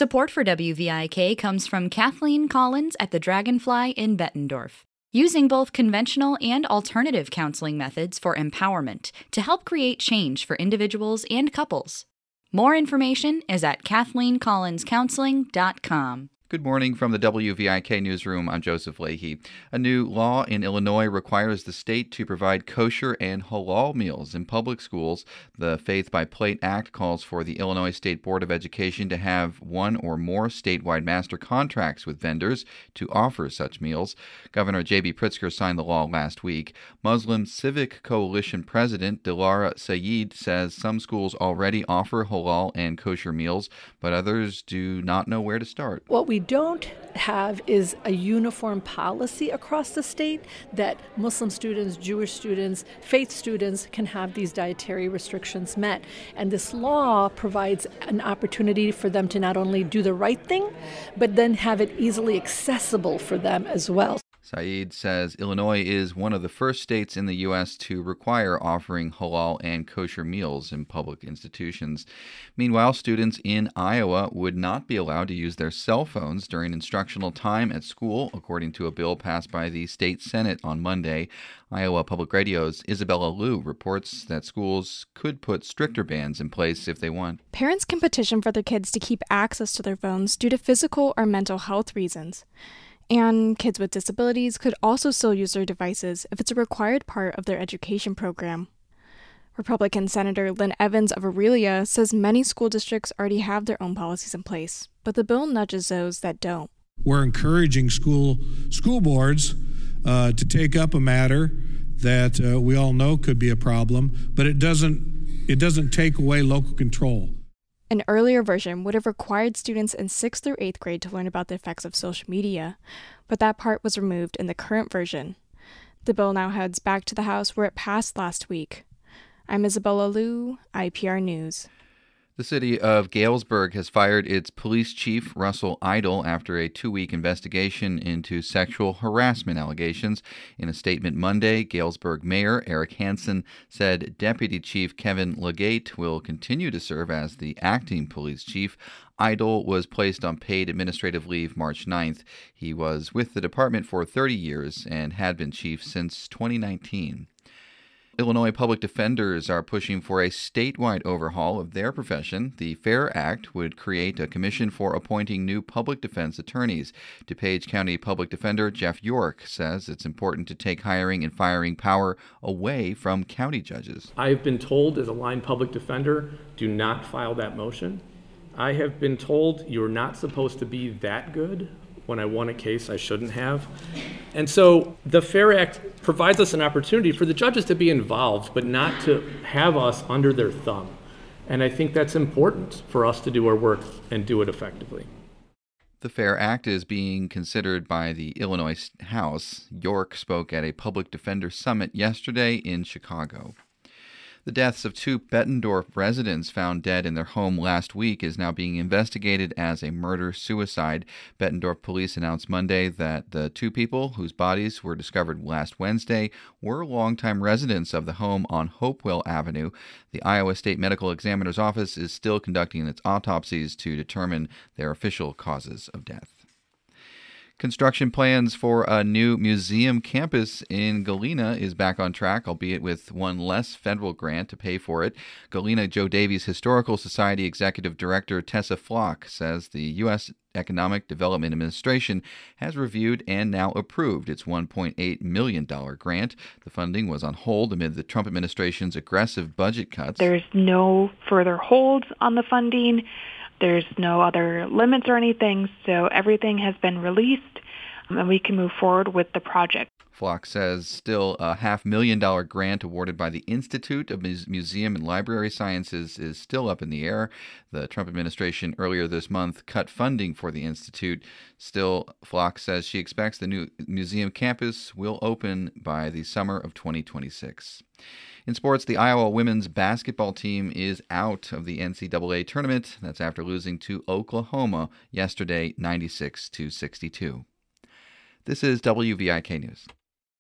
Support for WVIK comes from Kathleen Collins at the Dragonfly in Bettendorf, using both conventional and alternative counseling methods for empowerment to help create change for individuals and couples. More information is at KathleenCollinsCounseling.com. Good morning from the WVIK newsroom. I'm Joseph Leahy. A new law in Illinois requires the state to provide kosher and halal meals in public schools. The Faith by Plate Act calls for the Illinois State Board of Education to have one or more statewide master contracts with vendors to offer such meals. Governor J.B. Pritzker signed the law last week. Muslim Civic Coalition President Dilara Saeed says some schools already offer halal and kosher meals, but others do not know where to start. What we don't have is a uniform policy across the state that Muslim students, Jewish students, faith students can have these dietary restrictions met. And this law provides an opportunity for them to not only do the right thing, but then have it easily accessible for them as well. Saeed says Illinois is one of the first states in the U.S. to require offering halal and kosher meals in public institutions. Meanwhile, students in Iowa would not be allowed to use their cell phones during instructional time at school, according to a bill passed by the state Senate on Monday. Iowa Public Radio's Isabella Liu reports that schools could put stricter bans in place if they want. Parents can petition for their kids to keep access to their phones due to physical or mental health reasons. And kids with disabilities could also still use their devices if it's a required part of their education program. Republican Senator Lynn Evans of Aurelia says many school districts already have their own policies in place, but the bill nudges those that don't. We're encouraging school boards to take up a matter that we all know could be a problem, but it doesn't take away local control. An earlier version would have required students in 6th through 8th grade to learn about the effects of social media, but that part was removed in the current version. The bill now heads back to the House where it passed last week. I'm Isabella Liu, IPR News. The city of Galesburg has fired its police chief, Russell Idle, after a 2-week investigation into sexual harassment allegations. In a statement Monday, Galesburg Mayor Eric Hansen said Deputy Chief Kevin Legate will continue to serve as the acting police chief. Idle was placed on paid administrative leave March 9th. He was with the department for 30 years and had been chief since 2019. Illinois public defenders are pushing for a statewide overhaul of their profession. The FAIR Act would create a commission for appointing new public defense attorneys. DuPage County Public Defender Jeff York says it's important to take hiring and firing power away from county judges. I have been told as a line public defender, do not file that motion. I have been told you're not supposed to be that good when I won a case I shouldn't have. And so the FAIR Act provides us an opportunity for the judges to be involved, but not to have us under their thumb. And I think that's important for us to do our work and do it effectively. The FAIR Act is being considered by the Illinois House. York spoke at a public defender summit yesterday in Chicago. The deaths of 2 Bettendorf residents found dead in their home last week is now being investigated as a murder-suicide. Bettendorf police announced Monday that the 2 people whose bodies were discovered last Wednesday were longtime residents of the home on Hopewell Avenue. The Iowa State Medical Examiner's Office is still conducting its autopsies to determine their official causes of death. Construction plans for a new museum campus in Galena is back on track, albeit with one less federal grant to pay for it. Galena Joe Davies Historical Society Executive Director Tessa Flock says the U.S. Economic Development Administration has reviewed and now approved its $1.8 million grant. The funding was on hold amid the Trump administration's aggressive budget cuts. There's no further holds on the funding. There's no other limits or anything, so everything has been released, and we can move forward with the project. Flock says still a $500,000 grant awarded by the Institute of Museum and Library Sciences is still up in the air. The Trump administration earlier this month cut funding for the institute. Still, Flock says she expects the new museum campus will open by the summer of 2026. In sports, the Iowa women's basketball team is out of the NCAA tournament. That's after losing to Oklahoma yesterday, 96-62. This is WVIK News.